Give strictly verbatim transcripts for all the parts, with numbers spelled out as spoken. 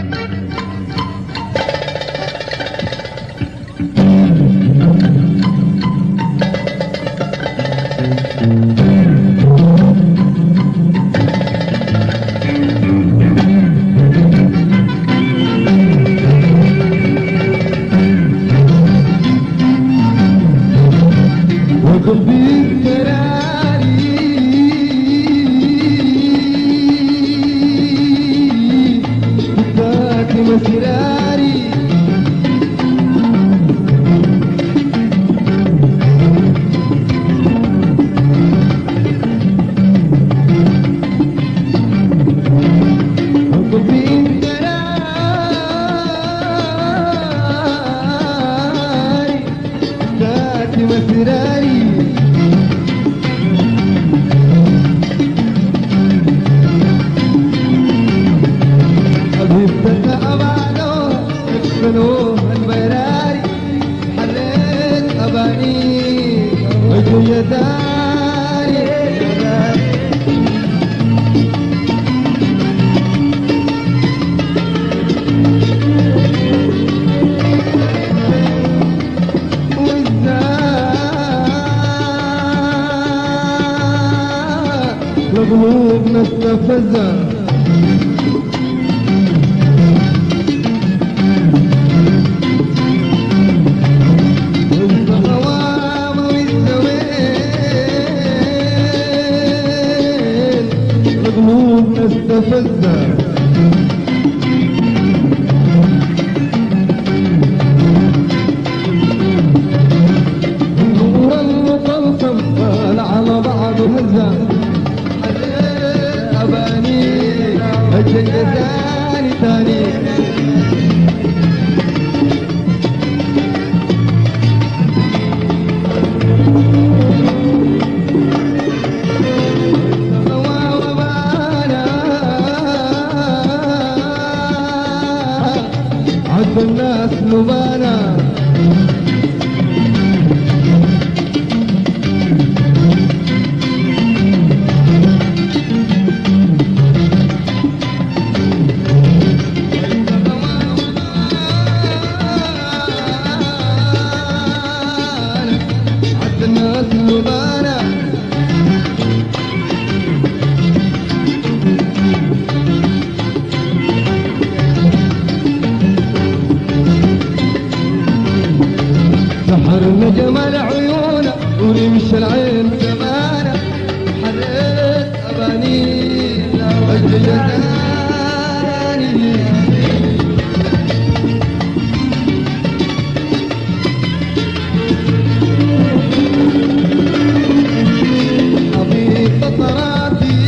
قلوب مستفزة والغوام والزوين قلوب مستفزة النور المطلسم طال على بعض هزة الجنة ثاني ثاني عد الناس لبانا سحرنا جمال عيونه ورمش العين زمانه حريت أبانينا وجداني حبيب طراتي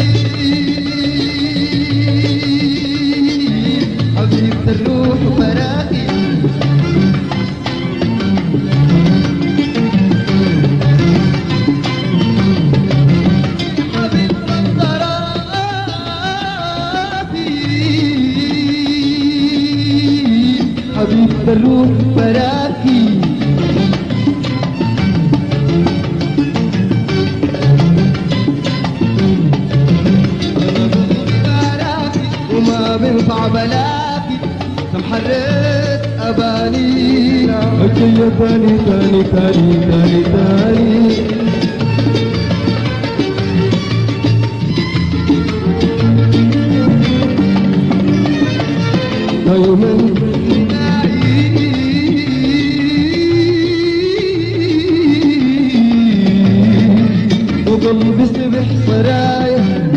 حبيب الروح وبراقي حبيب الروح براكي براكي وما بينفع بلاكي محرت أبانينا أجي تاني تاني تاني تاني تاني دايما وقلبي سبح سرايا